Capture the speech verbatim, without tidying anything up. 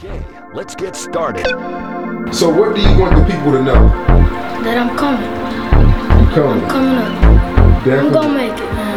Okay, let's get started. So what do you want the people to know? That I'm coming. You coming? I'm coming up. Definitely. I'm gonna make it, man.